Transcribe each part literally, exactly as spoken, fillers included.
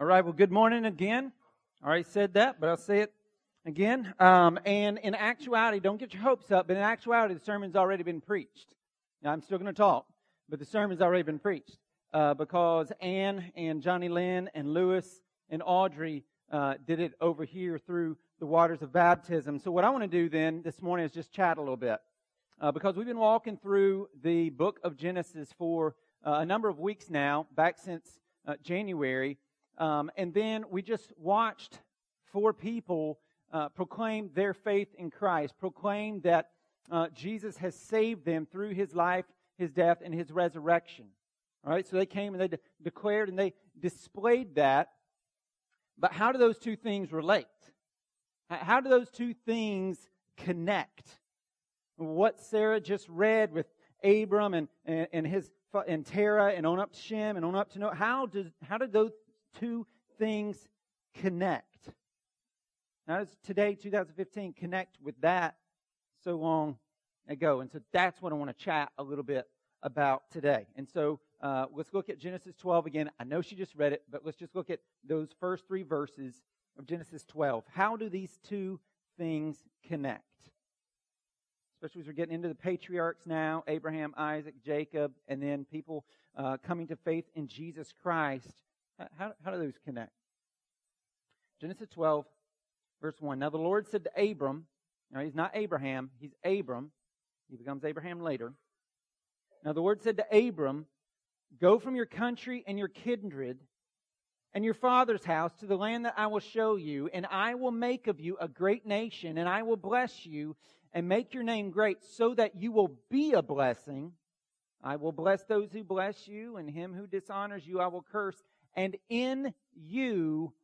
All right, well, good morning again. I already said that, but I'll say it again. Um, and in actuality, don't get your hopes up, but in actuality, the sermon's already been preached. Now, I'm still going to talk, but the sermon's already been preached uh, because Ann and Johnny Lynn and Lewis and Audrey uh, did it over here through the waters of baptism. So what I want to do then this morning is just chat a little bit uh, because we've been walking through the book of Genesis for uh, a number of weeks now, back since uh, January. Um, and then we just watched four people uh, proclaim their faith in Christ, proclaim that uh, Jesus has saved them through His life, His death, and His resurrection. All right, so they came and they de- declared and they displayed that. But how do those two things relate? How do those two things connect? What Sarah just read with Abram and, and, and his and Terah and on up to Shem and on up to Noah, how does how did those two things connect? How does today, two thousand fifteen, connect with that so long ago? And so that's what I want to chat a little bit about today. And so uh, let's look at Genesis twelve again. I know she just read it, but let's just look at those first three verses of Genesis twelve. How do these two things connect? Especially as we're getting into the patriarchs now, Abraham, Isaac, Jacob, and then people uh, coming to faith in Jesus Christ. How, how do those connect? Genesis twelve, verse one. Now the Lord said to Abram, now he's not Abraham, he's Abram. He becomes Abraham later. Now the Lord said to Abram, go from your country and your kindred and your father's house to the land that I will show you, and I will make of you a great nation, and I will bless you and make your name great so that you will be a blessing. I will bless those who bless you, and him who dishonors you I will curse. And in you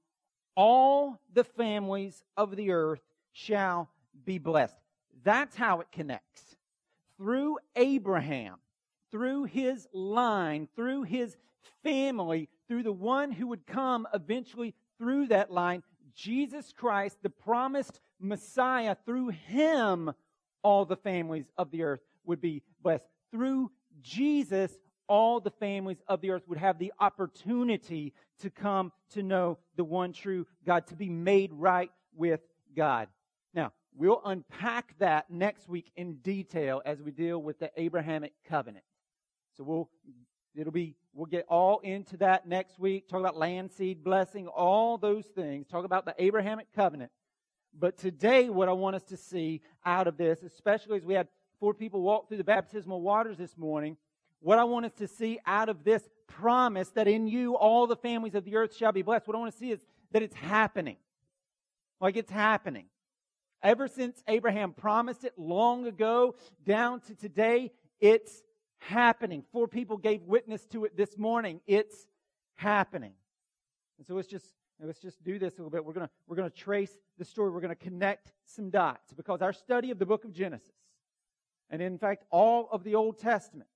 all the families of the earth shall be blessed. That's how it connects. Through Abraham, through his line, through his family, through the one who would come eventually through that line, Jesus Christ, the promised Messiah, through him all the families of the earth would be blessed. Through Jesus, all the families of the earth would have the opportunity to come to know the one true God, to be made right with God. Now, we'll unpack that next week in detail as we deal with the Abrahamic covenant. So we'll, it'll be, we'll get all into that next week, talk about land seed blessing, all those things, talk about the Abrahamic covenant. But today, what I want us to see out of this, especially as we had four people walk through the baptismal waters this morning, what I want us to see out of this promise that in you all the families of the earth shall be blessed, what I want to see is that it's happening. Like it's happening. Ever since Abraham promised it long ago, down to today, it's happening. Four people gave witness to it this morning. It's happening. And so let's just let's just do this a little bit. We're gonna we're gonna trace the story. We're gonna connect some dots because our study of the book of Genesis, and in fact all of the Old Testament,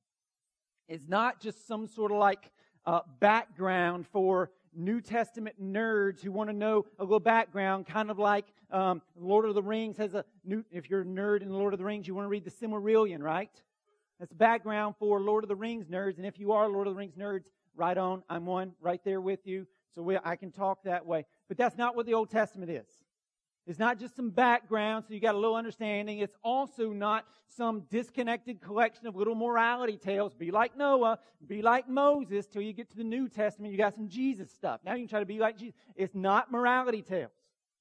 is not just some sort of like uh, background for New Testament nerds who want to know a little background, kind of like um, Lord of the Rings has a new. If you're a nerd in Lord of the Rings, you want to read the Silmarillion, right? That's background for Lord of the Rings nerds. And if you are Lord of the Rings nerds, right on. I'm one right there with you. So we, I can talk that way. But that's not what the Old Testament is. It's not just some background so you got a little understanding. It's also not some disconnected collection of little morality tales. Be like Noah. Be like Moses till you get to the New Testament. You got some Jesus stuff. Now you can try to be like Jesus. It's not morality tales.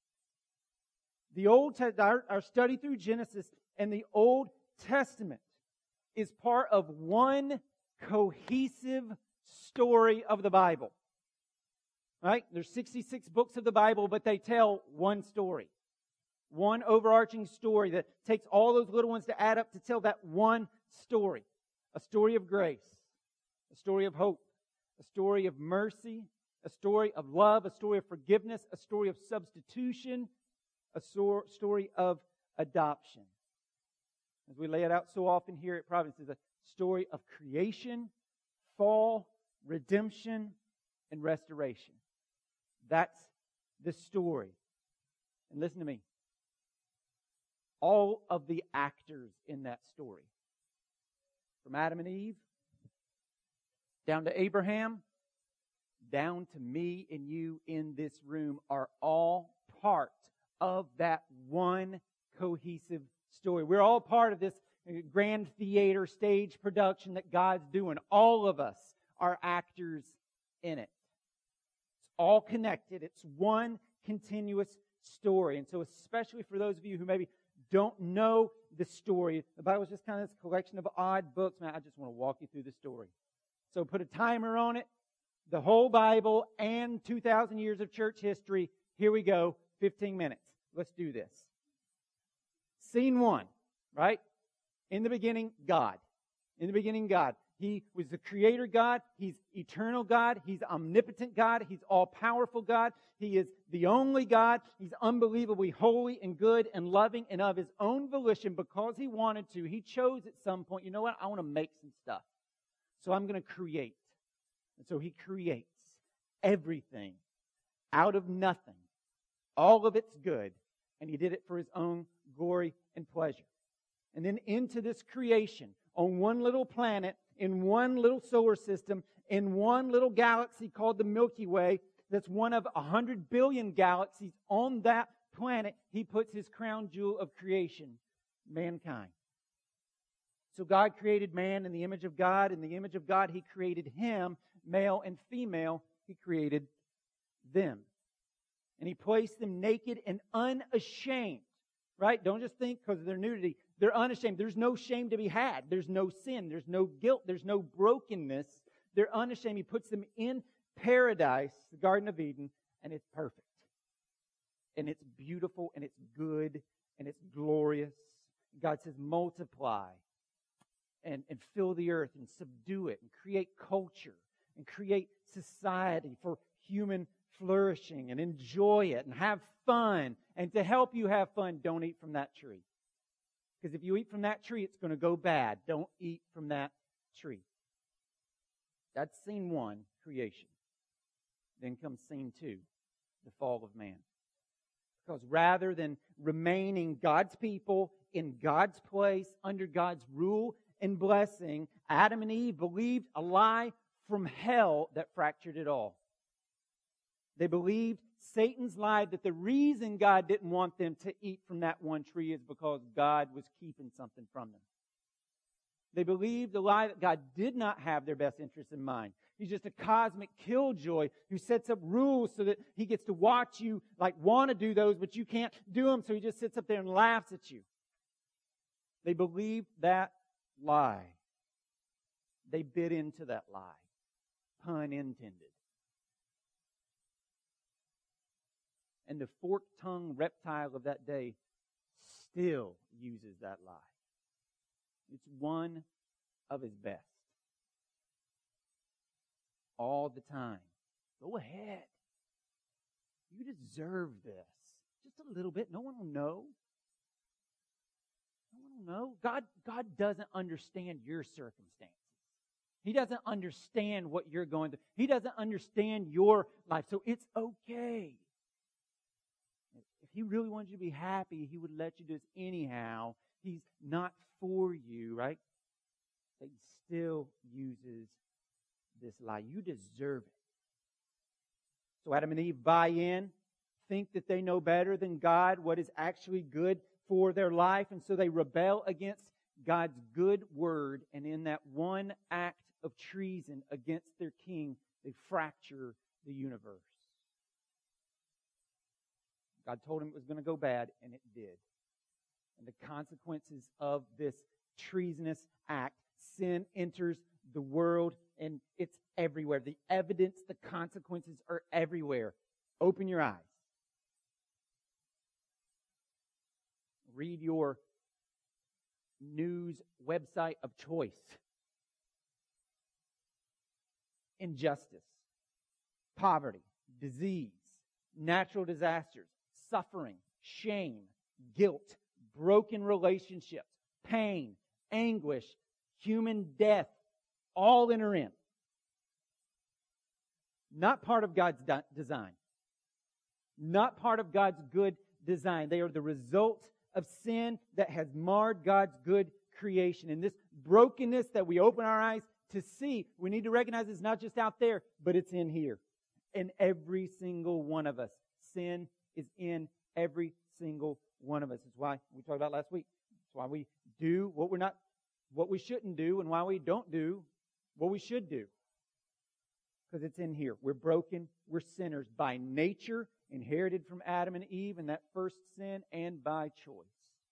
The Old Te- our, our study through Genesis and the Old Testament is part of one cohesive story of the Bible. Right? There's sixty-six books of the Bible, but they tell one story. One overarching story that takes all those little ones to add up to tell that one story. A story of grace. A story of hope. A story of mercy. A story of love. A story of forgiveness. A story of substitution. A so- story of adoption. As we lay it out so often here at Providence, is a story of creation, fall, redemption, and restoration. That's the story. And listen to me. All of the actors in that story, from Adam and Eve, down to Abraham, down to me and you in this room are all part of that one cohesive story. We're all part of this grand theater stage production that God's doing. All of us are actors in it. It's all connected. It's one continuous story. And so especially for those of you who maybe don't know the story, the Bible is just kind of this collection of odd books. Man, I just want to walk you through the story. So put a timer on it. The whole Bible and two thousand years of church history. Here we go. fifteen minutes. Let's do this. Scene one, right? In the beginning, God. In the beginning, God. He was the creator God. He's eternal God. He's omnipotent God. He's all-powerful God. He is the only God. He's unbelievably holy and good and loving, and of His own volition, because He wanted to, He chose at some point, you know what, I want to make some stuff. So I'm going to create. And so He creates everything out of nothing. All of it's good. And He did it for His own glory and pleasure. And then into this creation, on one little planet, in one little solar system, in one little galaxy called the Milky Way, that's one of a hundred billion galaxies, on that planet, He puts His crown jewel of creation, mankind. So God created man in the image of God. In the image of God, He created him, male and female. He created them. And He placed them naked and unashamed. Right? Don't just think because of their nudity. They're unashamed. There's no shame to be had. There's no sin. There's no guilt. There's no brokenness. They're unashamed. He puts them in paradise, the Garden of Eden, and it's perfect. And it's beautiful, and it's good, and it's glorious. God says, multiply and, and fill the earth and subdue it and create culture and create society for human flourishing and enjoy it and have fun. And to help you have fun, don't eat from that tree. Because if you eat from that tree, it's going to go bad. Don't eat from that tree. That's scene one, creation. Then comes scene two, the fall of man. Because rather than remaining God's people in God's place, under God's rule and blessing, Adam and Eve believed a lie from hell that fractured it all. They believed Satan's lie that the reason God didn't want them to eat from that one tree is because God was keeping something from them. They believed the lie that God did not have their best interests in mind. He's just a cosmic killjoy who sets up rules so that He gets to watch you like want to do those, but you can't do them, so He just sits up there and laughs at you. They believed that lie. They bit into that lie. Pun intended. And the fork-tongued reptile of that day still uses that lie. It's one of his best. All the time. Go ahead. You deserve this. Just a little bit. No one will know. No one will know. God, God doesn't understand your circumstances. He doesn't understand what you're going through. He doesn't understand your life. So it's okay. If He really wanted you to be happy, He would let you do this anyhow. He's not for you, right? But He still uses this lie. You deserve it. So Adam and Eve buy in, think that they know better than God what is actually good for their life, and so they rebel against God's good word, and in that one act of treason against their king, they fracture the universe. God told him it was going to go bad, and it did. And the consequences of this treasonous act, sin enters the world, and it's everywhere. The evidence, the consequences are everywhere. Open your eyes. Read your news website of choice. Injustice, poverty, disease, natural disasters, suffering, shame, guilt, broken relationships, pain, anguish, human death, all enter in. Not part of God's de- design. Not part of God's good design. They are the result of sin that has marred God's good creation. And this brokenness that we open our eyes to see, we need to recognize it's not just out there, but it's in here. In every single one one of us. Sin is in every single one of us. It's why we talked about last week. It's why we do what we're not, what we shouldn't do, and why we don't do what we should do. Because it's in here. We're broken. We're sinners by nature, inherited from Adam and Eve in that first sin, and by choice.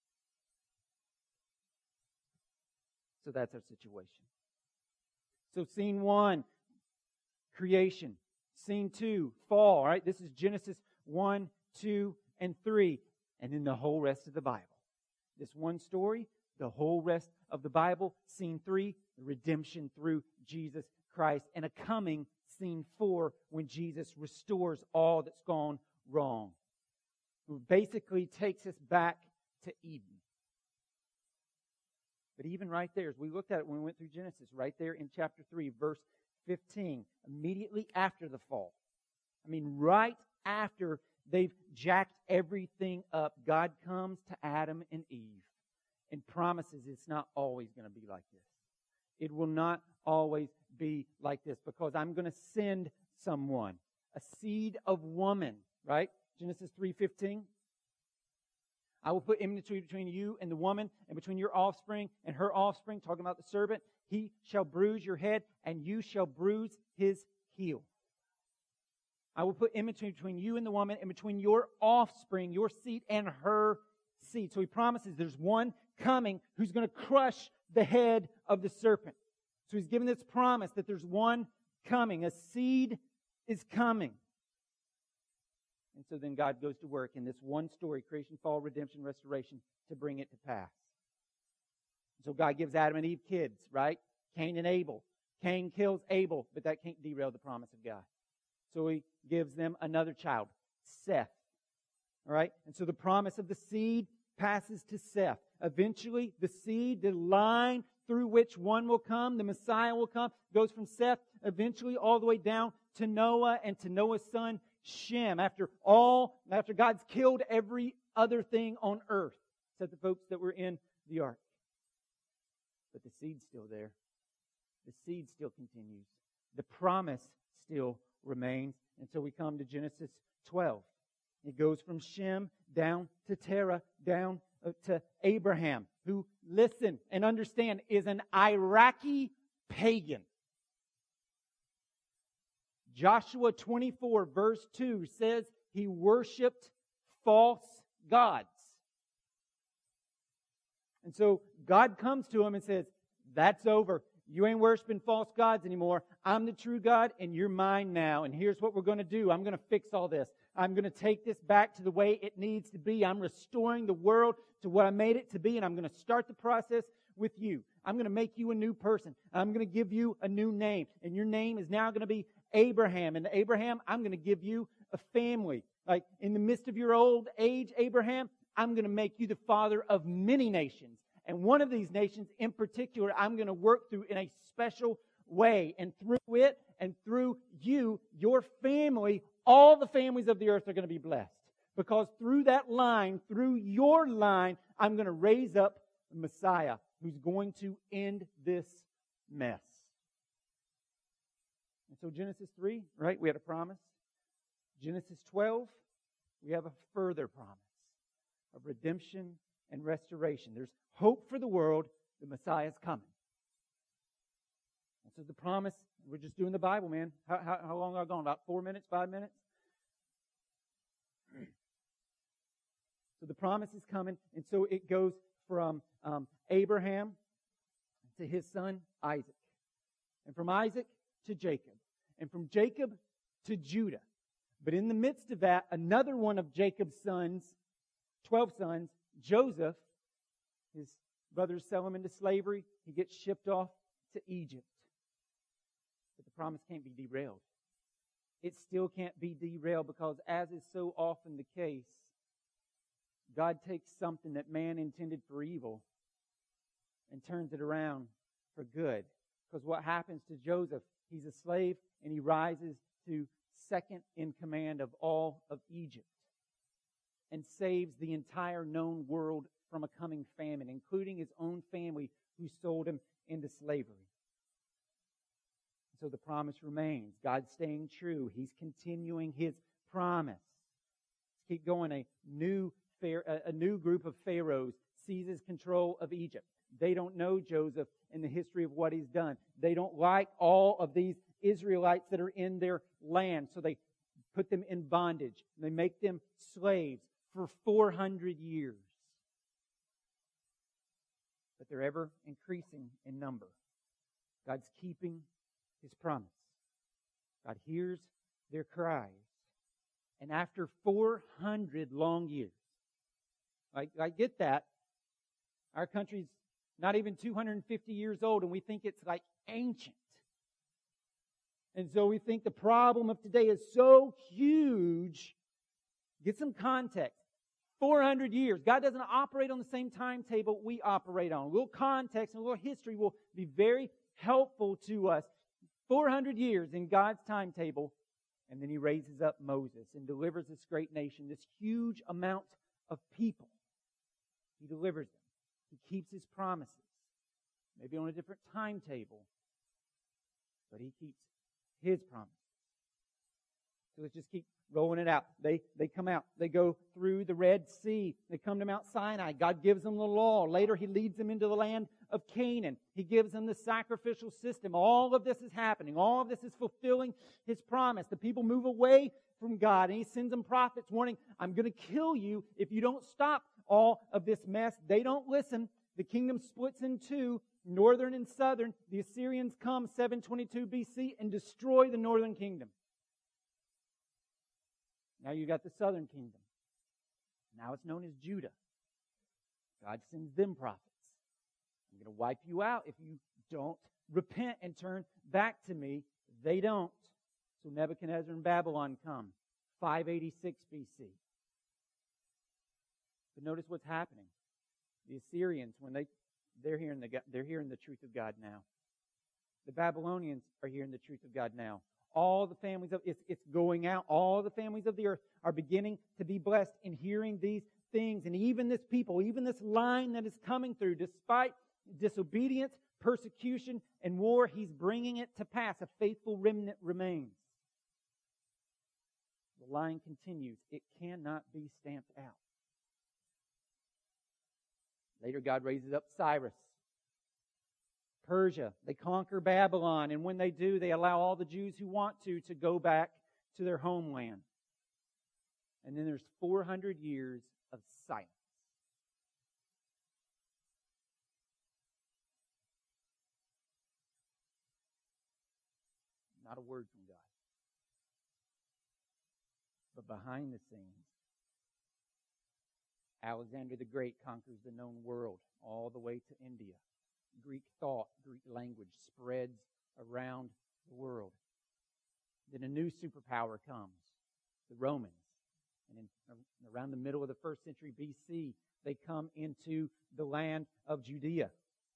So that's our situation. So scene one, creation. Scene two, fall. All right, this is Genesis one, two, and three. And then the whole rest of the Bible. This one story, the whole rest of the Bible. Scene three, the redemption through Jesus Christ. And a coming scene four, when Jesus restores all that's gone wrong. Who basically takes us back to Eden. But even right there, as we looked at it when we went through Genesis, right there in chapter three, verse fifteen, immediately after the fall. I mean, right after they've jacked everything up, God comes to Adam and Eve and promises it's not always going to be like this. It will not always be like this, because I'm going to send someone, a seed of woman, right? Genesis three fifteen. I will put enmity between you and the woman, and between your offspring and her offspring, talking about the serpent. He shall bruise your head, and you shall bruise his heel. I will put enmity between you and the woman, and between your offspring, your seed, and her seed. So he promises there's one coming who's going to crush the head of the serpent. So he's given this promise that there's one coming. A seed is coming. And so then God goes to work in this one story, creation, fall, redemption, restoration, to bring it to pass. So God gives Adam and Eve kids, right? Cain and Abel. Cain kills Abel, but that can't derail the promise of God. So he gives them another child, Seth. All right? And so the promise of the seed passes to Seth. Eventually, the seed, the line through which one will come, the Messiah will come, goes from Seth eventually all the way down to Noah and to Noah's son, Shem. After all, after God's killed every other thing on earth, except the folks that were in the ark. But the seed's still there. The seed still continues. The promise still remains. And so we come to Genesis twelve. It goes from Shem down to Terah, down to Abraham, who, listen and understand, is an Iraqi pagan. Joshua twenty-four, verse two says he worshipped false gods. And so God comes to him and says, that's over. You ain't worshiping false gods anymore. I'm the true God, and you're mine now. And here's what we're going to do. I'm going to fix all this. I'm going to take this back to the way it needs to be. I'm restoring the world to what I made it to be, and I'm going to start the process with you. I'm going to make you a new person. I'm going to give you a new name, and your name is now going to be Abraham. And Abraham, I'm going to give you a family. Like in the midst of your old age, Abraham, I'm going to make you the father of many nations. And one of these nations in particular, I'm going to work through in a special way. And through it and through you, your family, all the families of the earth are going to be blessed. Because through that line, through your line, I'm going to raise up the Messiah who's going to end this mess. And so Genesis three, right, we had a promise. Genesis twelve, we have a further promise of redemption and restoration. There's hope for the world. The Messiah is coming. And so the promise, we're just doing the Bible, man. How, how, how long have I gone? About four minutes, five minutes? So the promise is coming. And so it goes from um, Abraham to his son Isaac. And from Isaac to Jacob. And from Jacob to Judah. But in the midst of that, another one of Jacob's sons, twelve sons, Joseph, his brothers sell him into slavery. He gets shipped off to Egypt. But the promise can't be derailed. It still can't be derailed because, as is so often the case, God takes something that man intended for evil and turns it around for good. Because what happens to Joseph, he's a slave and he rises to second in command of all of Egypt and saves the entire known world from a coming famine, including his own family who sold him into slavery. So the promise remains. God's staying true. He's continuing his promise. Let's keep going. A new, a new group of pharaohs seizes control of Egypt. They don't know Joseph and the history of what he's done. They don't like all of these Israelites that are in their land, so they put them in bondage. They make them slaves for four hundred years. But they're ever increasing in number. God's keeping His promise. God hears their cries. And after four hundred long years, I, I get that. Our country's not even two hundred fifty years old, and we think it's like ancient. And so we think the problem of today is so huge. Get some context. four hundred years. God doesn't operate on the same timetable we operate on. A little context and a little history will be very helpful to us. four hundred years in God's timetable, and then He raises up Moses and delivers this great nation, this huge amount of people. He delivers them. He keeps His promises. Maybe on a different timetable, but He keeps His promise. So let's just keep rolling it out. They they come out. They go through the Red Sea. They come to Mount Sinai. God gives them the law. Later He leads them into the land of Canaan. He gives them the sacrificial system. All of this is happening. All of this is fulfilling His promise. The people move away from God, and He sends them prophets warning, I'm going to kill you if you don't stop all of this mess. They don't listen. The kingdom splits in two, northern and southern. The Assyrians come seven twenty-two B C and destroy the northern kingdom. Now you got the southern kingdom. Now it's known as Judah. God sends them prophets. I'm going to wipe you out if you don't repent and turn back to me. They don't. So Nebuchadnezzar and Babylon come, five eighty-six B C. But notice what's happening. The Assyrians, when they they're hearing the they're hearing the truth of God now. The Babylonians are hearing the truth of God now. All the families of it's it's going out. All the families of the earth are beginning to be blessed in hearing these things. And even this people, even this line that is coming through, despite disobedience, persecution, and war, He's bringing it to pass. A faithful remnant remains. The line continues. It cannot be stamped out. Later, God raises up Cyrus. Persia, they conquer Babylon, and when they do, they allow all the Jews who want to to go back to their homeland. And then there's four hundred years of silence. Not a word from God. But behind the scenes, Alexander the Great conquers the known world all the way to India. Greek thought, Greek language spreads around the world. Then a new superpower comes, the Romans. And in, around the middle of the first century B C, they come into the land of Judea.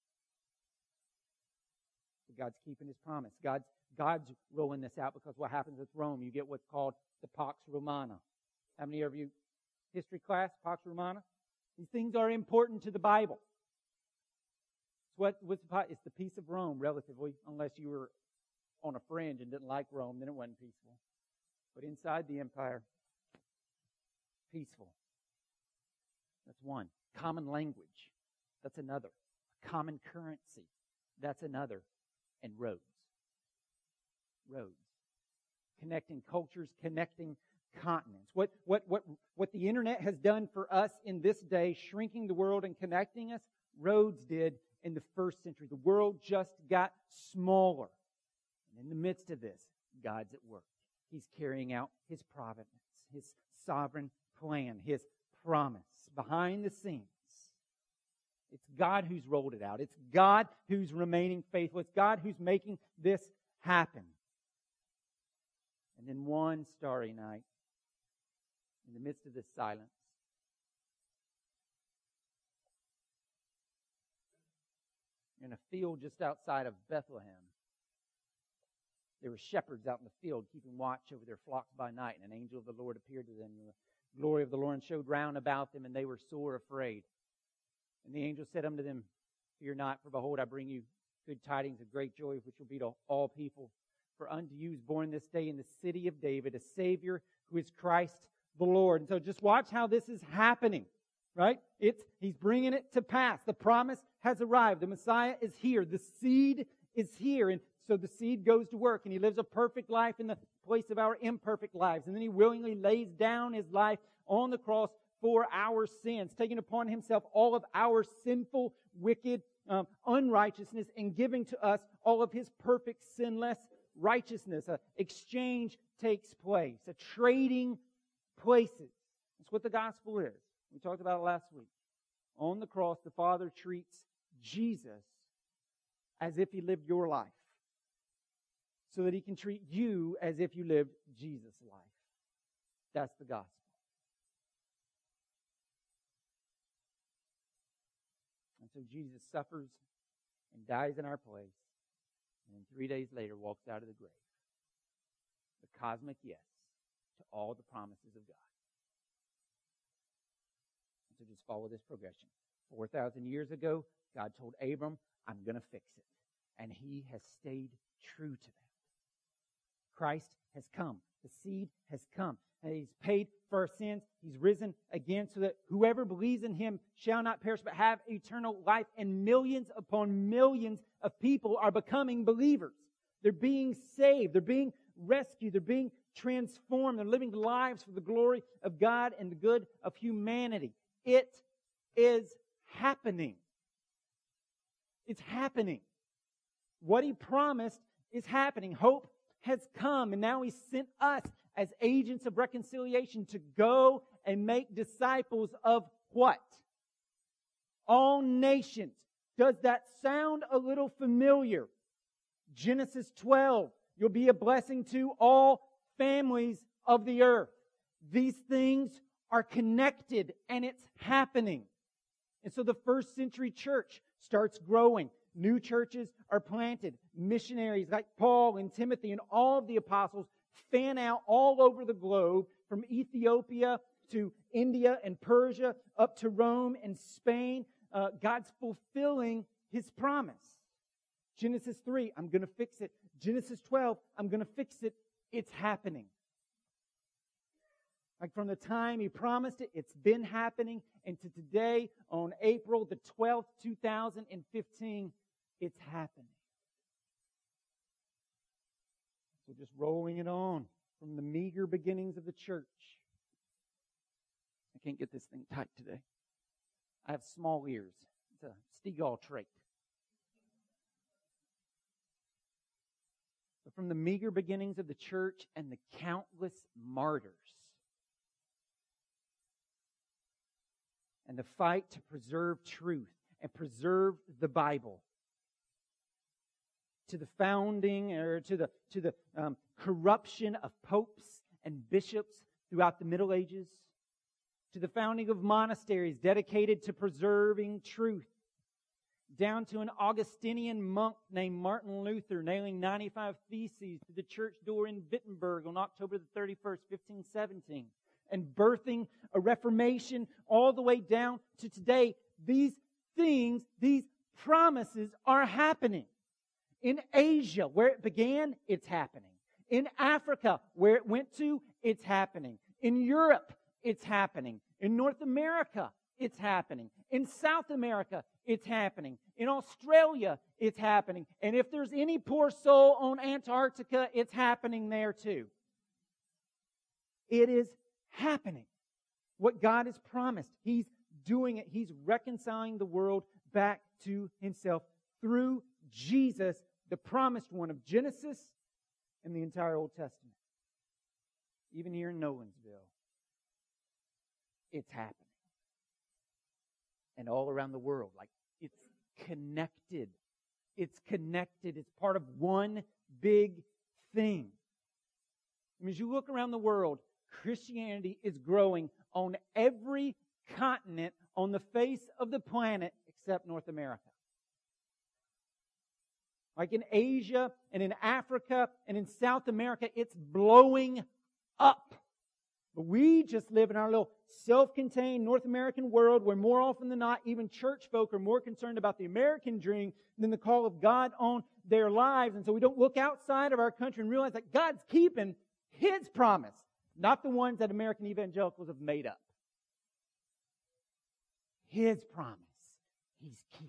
So God's keeping His promise. God's, God's rolling this out, because what happens with Rome, you get what's called the Pax Romana. How many of you, history class, Pax Romana? These things are important to the Bible. It's what, what's the, it's the peace of Rome, relatively, unless you were on a fringe and didn't like Rome, then it wasn't peaceful. But inside the empire, peaceful. That's one. Common language. That's another. Common currency. That's another. And roads. Roads. Connecting cultures, connecting continents. What, what, what, what the internet has done for us in this day, shrinking the world and connecting us, roads did in the first century. The world just got smaller. And in the midst of this, God's at work. He's carrying out His providence, His sovereign plan, His promise behind the scenes. It's God who's rolled it out. It's God who's remaining faithful. It's God who's making this happen. And then one starry night, in the midst of this silence, in a field just outside of Bethlehem, there were shepherds out in the field keeping watch over their flocks by night, and an angel of the Lord appeared to them, and the glory of the Lord showed round about them, and they were sore afraid. And the angel said unto them, Fear not, for behold, I bring you good tidings of great joy, which will be to all people. For unto you is born this day in the city of David a Savior, who is Christ the Lord. And so just watch how this is happening, right? It's He's bringing it to pass. The promise has arrived. The Messiah is here. The seed is here. And so the seed goes to work, and He lives a perfect life in the place of our imperfect lives. And then He willingly lays down His life on the cross for our sins, taking upon Himself all of our sinful, wicked, um, unrighteousness, and giving to us all of His perfect, sinless righteousness. An exchange takes place. A trading places. That's what the gospel is. We talked about it last week. On the cross, the Father treats Jesus as if He lived your life, so that He can treat you as if you lived Jesus' life. That's the gospel. And so Jesus suffers and dies in our place, and then three days later walks out of the grave. The cosmic yes to all the promises of God. And so just follow this progression. four thousand years ago, God told Abram, I'm going to fix it. And He has stayed true to that. Christ has come. The seed has come. And He's paid for our sins. He's risen again so that whoever believes in Him shall not perish but have eternal life. And millions upon millions of people are becoming believers. They're being saved. They're being rescued. They're being transformed. They're living lives for the glory of God and the good of humanity. It is happening. It's happening. What He promised is happening. Hope has come, and now He sent us as agents of reconciliation to go and make disciples of what? All nations. Does that sound a little familiar? Genesis twelve, you'll be a blessing to all families of the earth. These things are connected, and it's happening. And so the first century church starts growing. New churches are planted. Missionaries like Paul and Timothy and all of the apostles fan out all over the globe, from Ethiopia to India and Persia, up to Rome and Spain. Uh, God's fulfilling His promise. Genesis three, I'm going to fix it. Genesis twelve, I'm going to fix it. It's happening. Like from the time He promised it, it's been happening. And to today, on April the twelfth, two thousand fifteen, it's happening. So just rolling it on from the meager beginnings of the church. I can't get this thing tight today. I have small ears. It's a Stegall trait. But from the meager beginnings of the church and the countless martyrs and the fight to preserve truth and preserve the Bible, to the founding or to the to the um, corruption of popes and bishops throughout the Middle Ages, to the founding of monasteries dedicated to preserving truth, down to an Augustinian monk named Martin Luther nailing ninety-five theses to the church door in Wittenberg on October the thirty-first, fifteen seventeen, and birthing a Reformation all the way down to today. These things, these promises are happening. In Asia, where it began, it's happening. In Africa, where it went to, it's happening. In Europe, it's happening. In North America, it's happening. In South America, it's happening. In Australia, it's happening. And if there's any poor soul on Antarctica, it's happening there too. It is happening. What God has promised, He's doing it. He's reconciling the world back to Himself through Jesus, the promised one of Genesis and the entire Old Testament. Even here in Nolensville, it's happening. And all around the world, like it's connected. It's connected. It's part of one big thing. I mean, as you look around the world, Christianity is growing on every continent on the face of the planet except North America. Like in Asia and in Africa and in South America, it's blowing up. But we just live in our little self-contained North American world where more often than not, even church folk are more concerned about the American dream than the call of God on their lives. And so we don't look outside of our country and realize that God's keeping His promise Not the ones that American evangelicals have made up. His promise, He's keeping.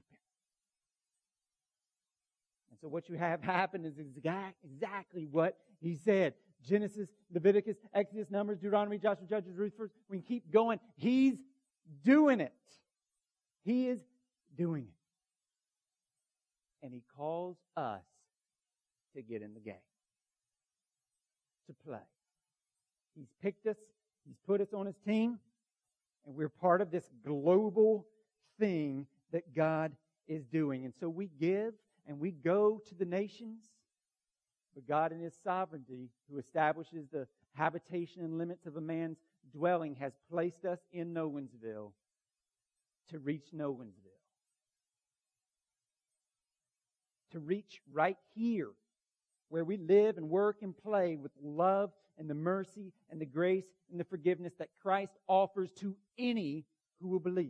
And so what you have happen is exact, exactly what He said. Genesis, Leviticus, Exodus, Numbers, Deuteronomy, Joshua, Judges, Ruth, First. We can keep going. He's doing it. He is doing it. And He calls us to get in the game. To play. He's picked us. He's put us on His team. And we're part of this global thing that God is doing. And so we give and we go to the nations. But God in His sovereignty, who establishes the habitation and limits of a man's dwelling, has placed us in Nolensville to reach Nolensville. To reach right here, where we live and work and play with love and the mercy and the grace and the forgiveness that Christ offers to any who will believe.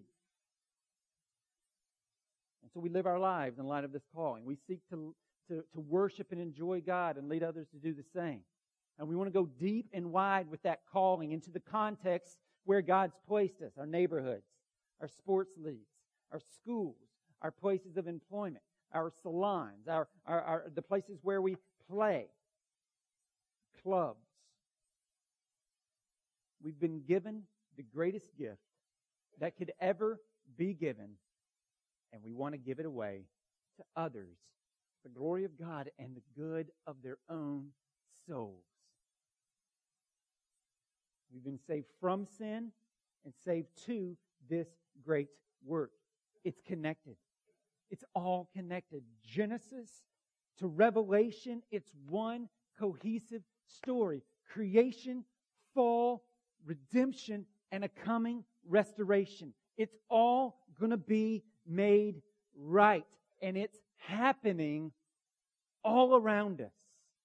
And so we live our lives in light of this calling. We seek to, to, to worship and enjoy God and lead others to do the same. And we want to go deep and wide with that calling into the context where God's placed us, our neighborhoods, our sports leagues, our schools, our places of employment, our salons, our, our, our the places where we play, clubs. We've been given the greatest gift that could ever be given, and we want to give it away to others, the glory of God and the good of their own souls. We've been saved from sin and saved to this great work. It's connected. It's all connected. Genesis to Revelation, it's one cohesive story. Creation, fall, redemption, and a coming restoration. It's all going to be made right. And it's happening all around us.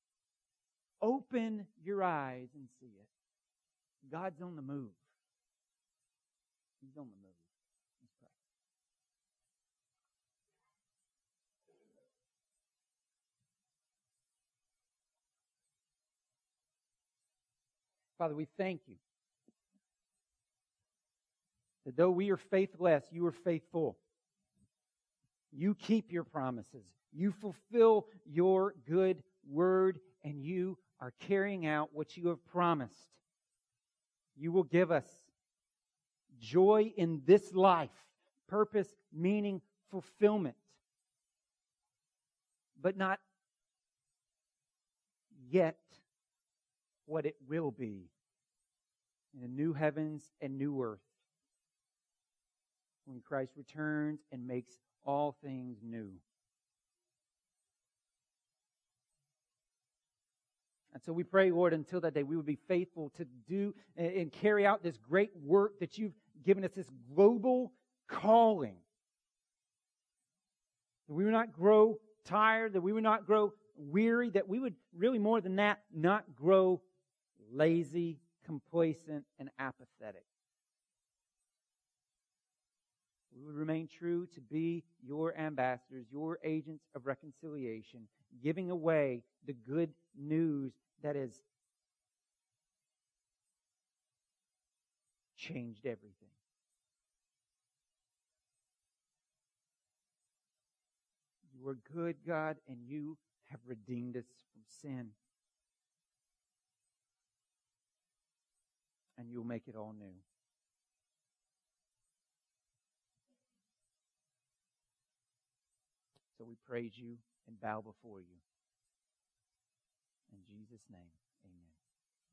Open your eyes and see it. God's on the move. He's on the move. Let's pray. Father, we thank You that though we are faithless, You are faithful. You keep Your promises. You fulfill Your good word, and You are carrying out what You have promised. You will give us joy in this life, purpose, meaning, fulfillment, but not yet what it will be in the new heavens and new earth when Christ returns and makes all things new. And so we pray, Lord, until that day we would be faithful to do and carry out this great work that You've given us, this global calling. That we would not grow tired, that we would not grow weary, that we would really more than that, not grow lazy, complacent, and apathetic. We would remain true to be Your ambassadors, Your agents of reconciliation, giving away the good news that has changed everything. You are good, God, and You have redeemed us from sin. And You'll make it all new. So we praise You and bow before You. In Jesus' name, amen.